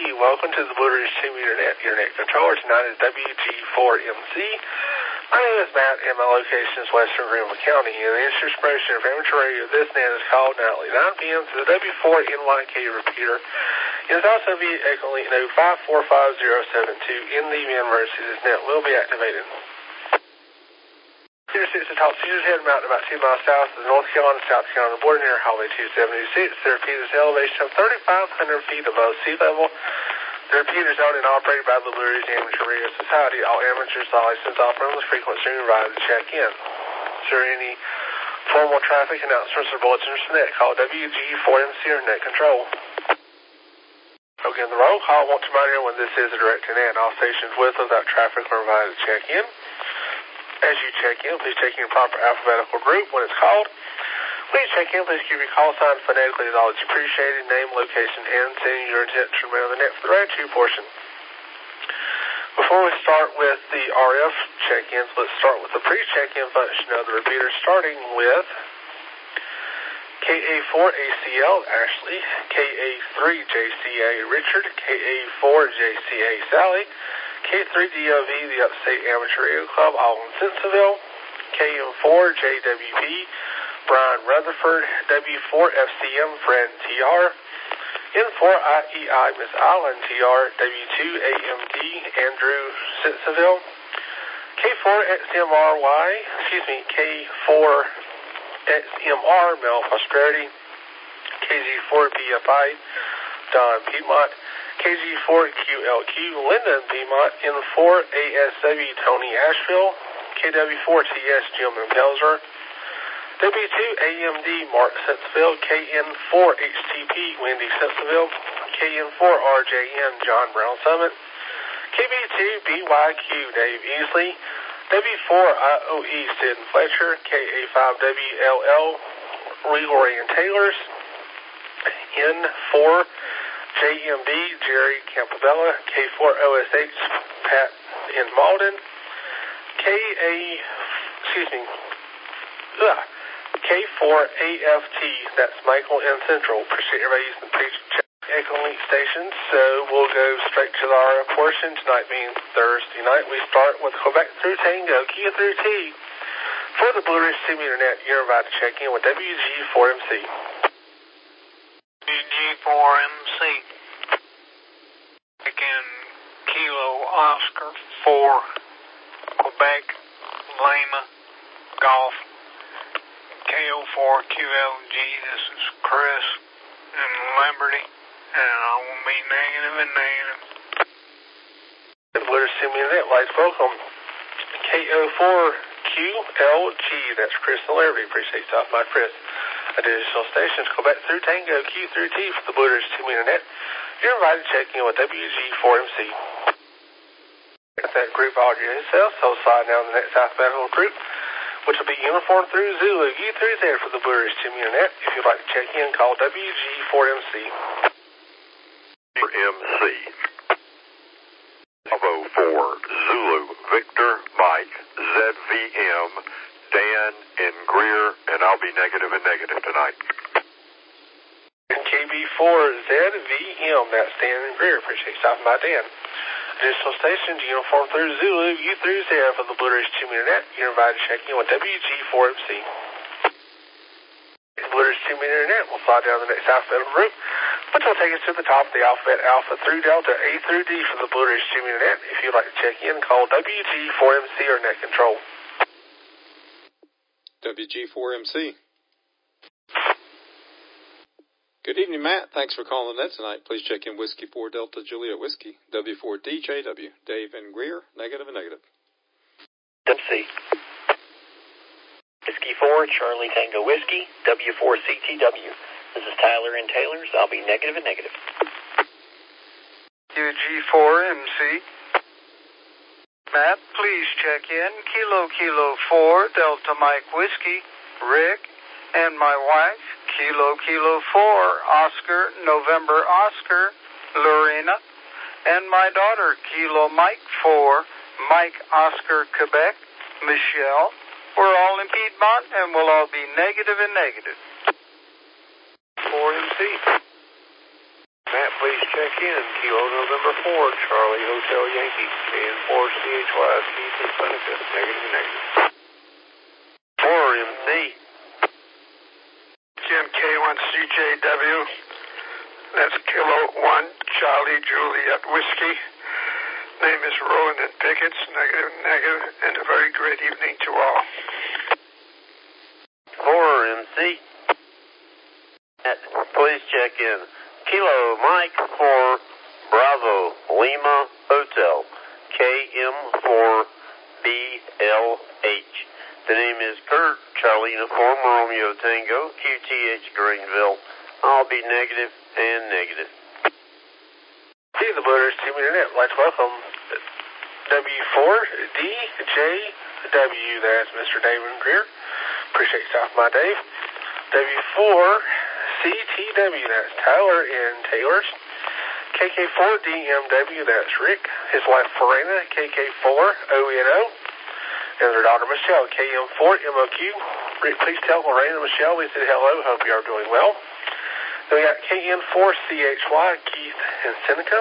welcome to the Blue Ridge Team Internet Controller. Tonight is WG4MC. My name is Matt, and my location is Western Greenville County. And the instruction of amateur radio of this net is called nightly 9 p.m. to the W4NYK repeater. It is also via Ecolink node 5455072. In the emergency, this net will be activated. 06 to top Cedars Head Mountain, about 2 miles south of the North Carolina-South Carolina border near Highway 276. The repeater is elevation of 3,500 feet above sea level. The repeater is owned and operated by the Blue Ridge Amateur Radio Society. All amateurs, all license operators, frequency are invited to check in. Is there any formal traffic announcements or bulletins from net? Call WG4MC or net control. Again, the roll call. I want to remind everyone this is a direct net. All stations with or without traffic are invited to check in. As you check in, please check in your proper alphabetical group when it's called. When you check in, please give your call sign phonetically as always appreciated, name, location, and sending your intent to remain on the net for the right to portion. Before we start with the RF check-ins, let's start with the pre-check-in function of the repeater, starting with KA4ACL Ashley, KA3JCA Richard, KA4JCA Sally, K3DOV, the Upstate Amateur Radio Club, all in Simpsonville, KM4JWP, Brian Rutherford, W4FCM, Fred TR, N4IEI, Miss Island TR, W2AMD, Andrew Simpsonville, K4XMRY, K4XMR, Mel Prosperity, KG4BFI, Don Piedmont, KG4QLQ, Linda Piedmont, N4ASW, Tony Asheville, KW4TS, Jim Pelzer, W2AMD, Mark Simpsonville, KN4HTP, Wendy Simpsonville, KN4RJN, John Brown Summit, KB2BYQ, Dave Easley, W4IOE, Sid Fletcher, KA5WLL, Leroy and Taylors, N4JMB, Jerry Campobella, K4OSH, Pat in Malden, K4AFT, that's Michael in Central. Appreciate everybody using the pre-check Ecolink stations. So we'll go straight to the RF portion. Tonight being Thursday night, we start with Quebec through Tango, Kia through T. For the Blue Ridge Team Internet, you're about to check in with WG4MC. WG4MC. Again, Kilo Oscar 4, Quebec, Lima, Golf, KO4QLG. This is Chris in Liberty, and I will be negative and negative. Blue Ridge Team Internet, lights welcome. KO4QLG, that's Chris in Liberty. Appreciate you stopping by, Chris. Additional stations, Quebec through Tango, Q through T for the Blue Ridge Team Internet. You're invited to check in with WG4MC. At that group audio itself, so slide down the next alphabetical group, which will be uniform through Zulu, U through Z for the Blue Ridge Team Internet. If you'd like to check in, call WG4MC. MC. Bravo 4, Zulu, Victor, Mike, ZVM, Dan, and Greer, and I'll be negative and negative tonight. KB4ZVM, that's Dan and Greer. Appreciate you stopping by, Dan. Additional stations, uniform through Zulu, U through Z for the Blue Ridge Team Internet. You're invited to check in with WG4MC. The Blue Ridge Team Internet will slide down the next alphabetical group, which will take us to the top of the alphabet, Alpha through Delta, A through D for the Blue Ridge Team Internet. If you'd like to check in, call WG4MC or net control. WG4MC. Good evening, Matt. Thanks for calling the net tonight. Please check in Whiskey 4 Delta Juliet Whiskey, W4DJW, Dave and Greer, negative and negative. MC. Whiskey 4 Charlie Tango Whiskey, W4CTW. This is Tyler and Taylor's. I'll be negative and negative. WG4MC. Matt, please check in. Kilo 4 Delta Mike Whiskey, Rick, and my wife, Kilo 4 Oscar November Oscar, Lorena, and my daughter, Kilo Mike 4 Mike Oscar Quebec, Michelle. We're all in Piedmont, and we'll all be negative and negative. 4MC. Matt, please check in. Kilo November 4, Charlie Hotel Yankee, KN4CHY, Keith and Seneca, negative and negative. 4MC. Jim K1CJW. That's Kilo 1, Charlie Juliet Whiskey. Name is Roland and Pickets, negative and negative, and a very great evening to all. 4MC. Please check in. Kilo Mike 4, Bravo Lima Hotel, KM4BLH. The name is Kurt, Charlie Uniform Romeo Tango, QTH Greenville. I'll be negative and negative. Hey, the Blue Ridge Team Internet. I'd like to welcome W4DJW. That's Mr. David Greer. Appreciate you stopping by, Dave. W4CTW. That's Tyler in Taylor's. KK4DMW. That's Rick. His wife, Farena, KK4ONO. And their daughter, Michelle, KM4MOQ. Rick, please tell Lorraine and Michelle we said hello. Hope you are doing well. Then we got KN4CHY, Keith and Seneca.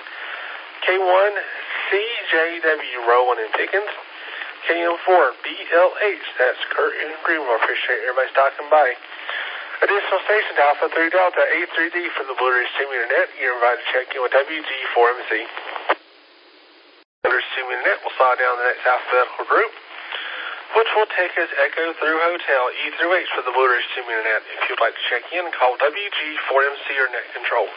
K1CJW, Rowan and Pickens. KM4BLH, that's Kurt and Greenville. Appreciate everybody stopping by. Additional stations, Alpha 3 Delta, A3D for the Blue Ridge Team Internet. You're invited to check in with WG4MC. Blue Ridge Team Internet will slide down the next alphabetical group, which will take us Echo through Hotel, E through H for the Blue Ridge Team Internet. If you'd like to check in, call WG4MC or Net Control.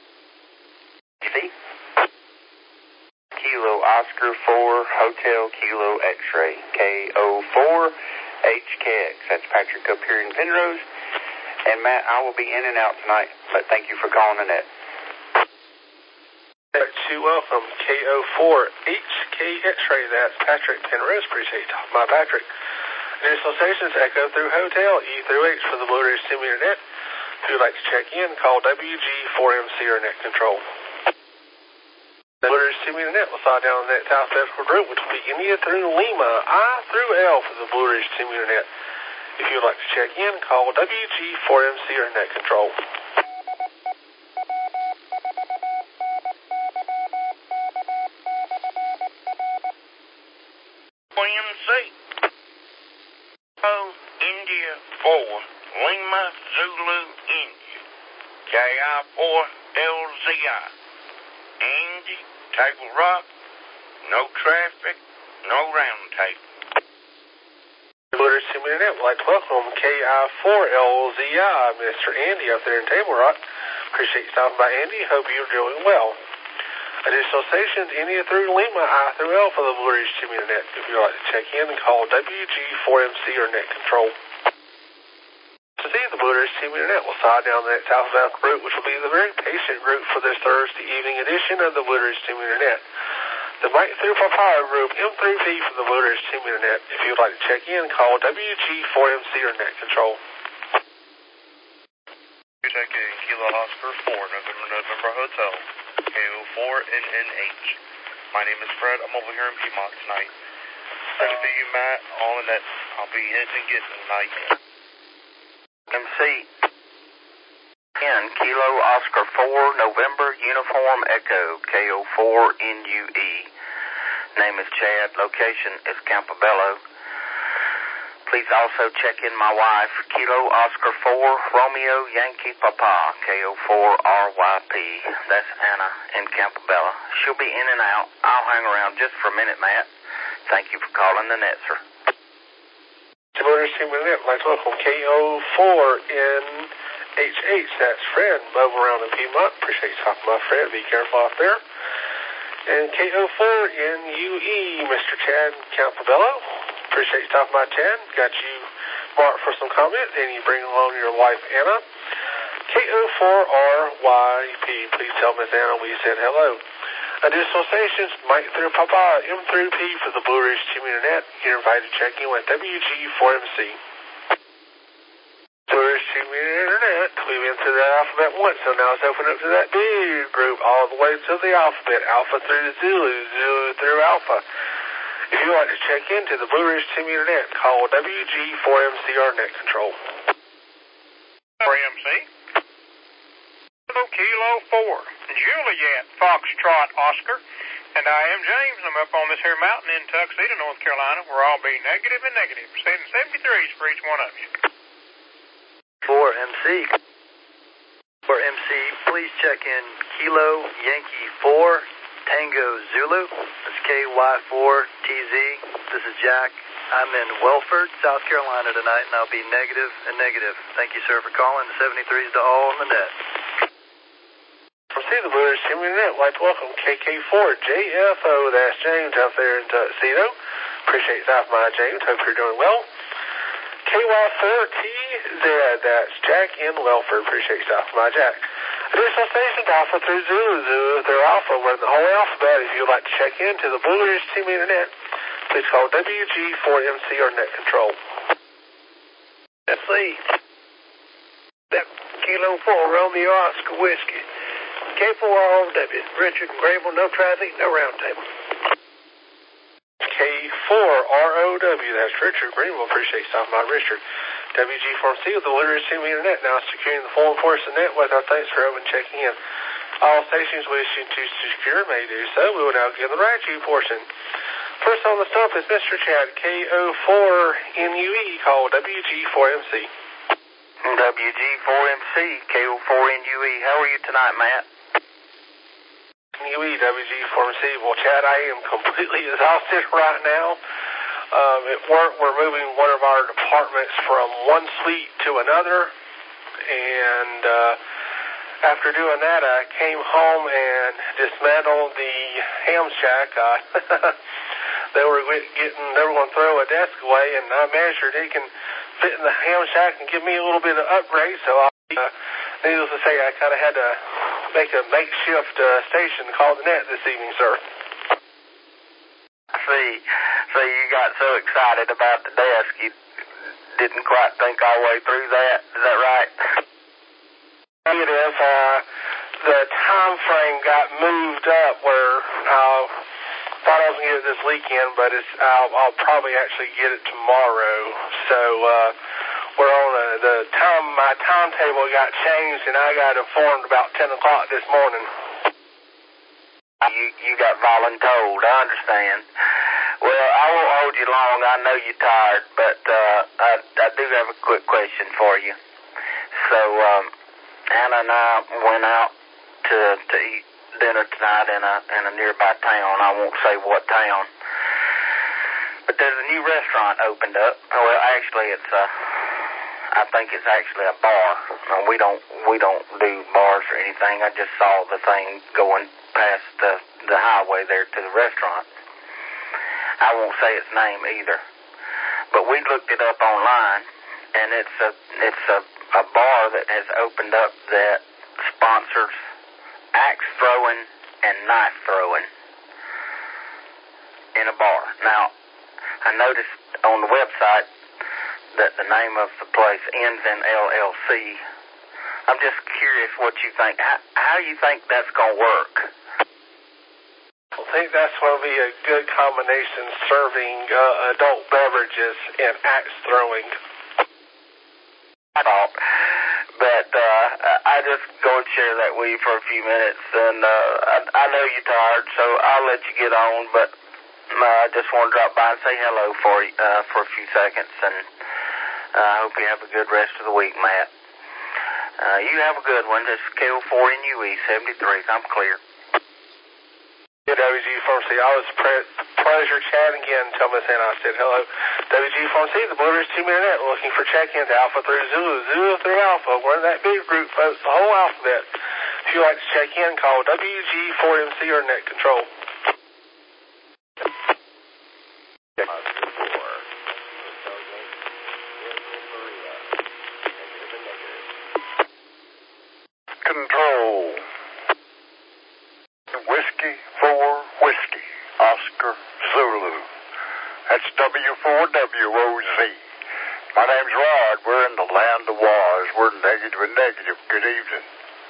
Kilo Oscar 4, Hotel Kilo X-Ray, KO4HKX. That's Patrick up here in Penrose. And Matt, I will be in and out tonight, but thank you for calling the net. To welcome KO4HK X-Ray. That's Patrick Penrose. Appreciate you talking about Patrick. Additional stations, Echo through Hotel, E through H for the Blue Ridge Team Internet. If you'd like to check in, call WG4MC or Net Control. The Blue Ridge Team Internet will slide down the next alphabetical group, which will be India through Lima, I through L for the Blue Ridge Team Internet. If you'd like to check in, call WG4MC or Net Control. India 4, Lima Zulu India, KI4LZI, Andy, Table Rock, no traffic, no round table. Blue Ridge Team Internet would like to welcome KI4LZI, Mr. Andy up there in Table Rock. Appreciate you stopping by, Andy. Hope you're doing well. Additional stations, India through Lima, I through L for the Blue Ridge Team Internet. If you'd like to check in, call WG4MC or Net Control. To see the Blue Ridge Team Internet will slide down the next alphabetical group, which will be the very patient group for this Thursday evening edition of the Blue Ridge Team Internet. The Mike through Papaya group, M through P for the Blue Ridge Team Internet. If you'd like to check in, call WG4MC or Net Control. Check in, Kilo Oscar 4, November Hotel, KO4NNH. My name is Fred. I'm over here in Piedmont tonight. Thanks to you, Matt, all in that. I'll be hitting and getting tonight. MC. In Kilo Oscar 4, November Uniform Echo, KO4NUE. Name is Chad. Location is Campobello. Please also check in my wife, Kilo Oscar 4, Romeo Yankee Papa, KO4RYP. That's Anna in Campobello. She'll be in and out. I'll hang around just for a minute, Matt. Thank you for calling the net, sir. The Blue Ridge Team Internet would like to welcome KO4NHH. That's Fred over around in Piedmont. Appreciate you talking about Fred. Be careful out there. And KO4NUE, Mr. Chad Campobello. Appreciate you stopping by, Chad. Got you marked for some comment, and you bring along your wife, Anna. KO4RYP. Please tell Miss Anna we said hello. Additional stations, Mike through Papa, M through P for the Blue Ridge Team Internet. You're invited to check in with WG4MC. Blue Ridge Team Internet. We've been through that alphabet once, so now it's open up to that big group all the way to the alphabet. Alpha through Zulu, Zulu through Alpha. If you'd like to check into the Blue Ridge Team Internet, call WG4MC or Net Control. 4MC? Kilo 4, Juliet, Foxtrot, Oscar. And I am James. I'm up on this here mountain in Tuxedo, North Carolina, where I'll be negative and negative, setting 73s for each one of you. For MC, please check in Kilo Yankee 4, Tango Zulu. That's KY4TZ. This is Jack. I'm in Welford, South Carolina tonight, and I'll be negative and negative. Thank you, sir, for calling. The 73s to all on the net. From the Blue Ridge Team Internet, I'd like to welcome KK4JFO. That's James out there in Tuxedo. Appreciate stopping by, James. Hope you're doing well. KY4TZ, that's Jack in Welford. Appreciate stopping by, Jack. Additional stations Alpha through Zulu. They're Alpha. We're in the whole alphabet. If you'd like to check into the Blue Ridge Team Internet, please call WG4MC or Net Control. Let's see. That Kilo 4, Romeo Oscar Whiskey. K4ROW, Richard and Grable, no traffic, no roundtable. K4ROW, that's Richard Greenville. Appreciate stopping by, Richard. WG4MC with the Blue Ridge Team Internet, now securing the full and force of net with our thanks for open checking in. All stations wishing to secure may do so. We will now begin the right G portion. First on the stump is Mr. Chad, KO4NUE, call WG4MC. WG4MC, KO4NUE. How are you tonight, Matt? UE, WG4MC. Well, Chad, I am completely exhausted right now. At work, we're moving one of our departments from one suite to another, and after doing that, I came home and dismantled the ham shack. They were going to throw a desk away, and I measured it can fit in the ham shack and give me a little bit of upgrade, so needless to say, I kind of had to make a makeshift station called the net this evening, sir. So you got so excited about the desk, you didn't quite think all the way through that. Is that right? Negative. The time frame got moved up where I thought I was going to get it this weekend, but I'll probably actually get it tomorrow. So we're on my timetable got changed, and I got informed about 10 o'clock this morning. You got voluntold, I understand. Well, I won't hold you long. I know you're tired, but I do have a quick question for you. So Anna and I went out to eat dinner tonight in a nearby town. I won't say what town, but there's a new restaurant opened up. Well, actually, I think it's actually a bar. We don't do bars or anything. I just saw the thing going past the highway there to the restaurant. I won't say its name either, but we looked it up online, and it's a bar that has opened up that sponsors axe throwing and knife throwing in a bar. Now, I noticed on the website that the name of the place ends in LLC. I'm just curious what you think. How you think that's going to work? I think that's going to be a good combination, serving adult beverages and axe throwing. I thought, but I just go and share that with you for a few minutes, and I know you're tired, so I'll let you get on, but I just want to drop by and say hello for a few seconds, and I hope you have a good rest of the week, Matt. You have a good one. This is KO4NUE 73. I'm clear. WG4MC, always a pleasure chatting again. Tell Miss Anna I said hello. WG4MC, the Blue Ridge Team Internet, looking for check-ins Alpha through Zulu, Zulu through Alpha. We're in that big group, folks, the whole alphabet. If you'd like to check in, call WG4MC or Net Control. Control. Whiskey 4 Whiskey, Oscar Zulu. That's W4WOZ. My name's Rod. We're in the land of Waz. We're negative and negative. Good evening.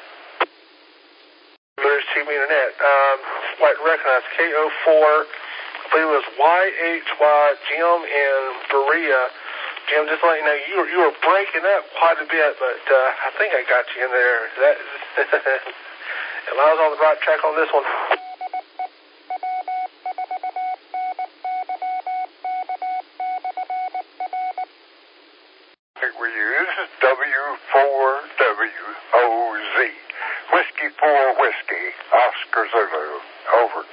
There's Team Internet. Like to recognize KO4, I believe it was YHY, Jim and Berea, Jim, just to let you know, you were breaking up quite a bit, but I think I got you in there. Am I on the right track on this one? With you. This is W4WOZ. Whiskey 4 Whiskey, Oscar Zulu. Over.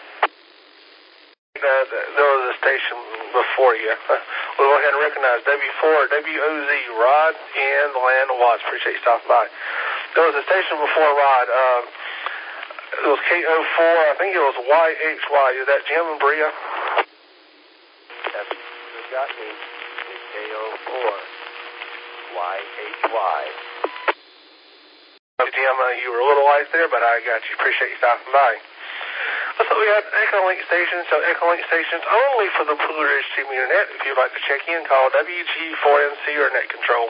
There was a station before you. We'll go ahead and recognize W4WOZ, Rod in the land of Watts. Appreciate you stopping by. There was a station before Rod. It was KO4. I think it was YHY. Is that Jim and Bria? That's got me. KO4. YHY. Jim, you were a little light there, but I got you. Appreciate you stopping by. So we have Echolink stations. So Echolink stations only for the Blue Ridge Team Internet. If you'd like to check in, call WG4MC or Net Control.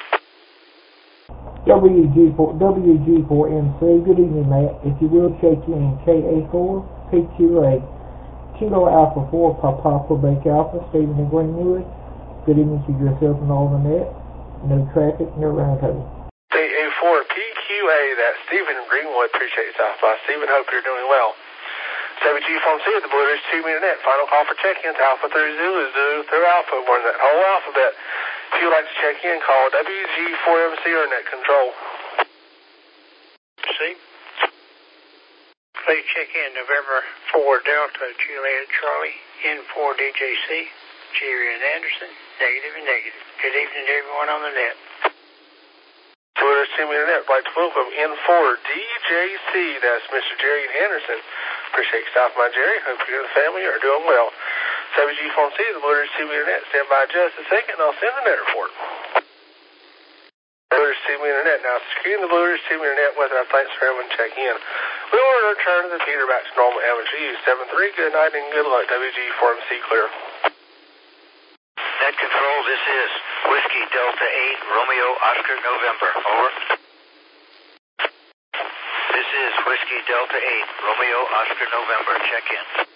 WG4MC. Good evening, Matt. If you will, check in KA4 PQA Kilo Alpha 4 Papa Quebec Alpha, Stephen in Greenwood. Good evening to yourself and all the net. No traffic, no roundtable. KA4 PQA, that's Stephen in Greenwood. Appreciate you stopping by. Stephen, hope you're doing well. WG4MC at the Blue Ridge Team Internet. Final call for check-ins. Alpha through Zulu, Zulu through Alpha. We're in that whole alphabet. If you'd like to check in, call WG4MC or Net Control. See? Please check in November 4 Delta Juliet Charlie, N4 DJC, Jerry and Anderson, negative and negative. Good evening to everyone on the net. Blue Ridge Team Internet, I'd like to welcome N4 DJC. That's Mr. Jerry Anderson. Appreciate you stopping by, Jerry. Hope you and the family are doing well. WG4MC, the Blue Ridge Team Internet. Stand by just a second, and I'll send the net report. Blue Ridge Team Internet. Now, securing the Blue Ridge Team Internet, whether our thanks for everyone check in. We will return the feeder back to normal average use. 7-3, good night and good luck. WG4MC clear. Net Control, this is Whiskey Delta 8, Romeo Oscar November. Over. This is Whiskey Delta 8, Romeo Oscar November. Check in.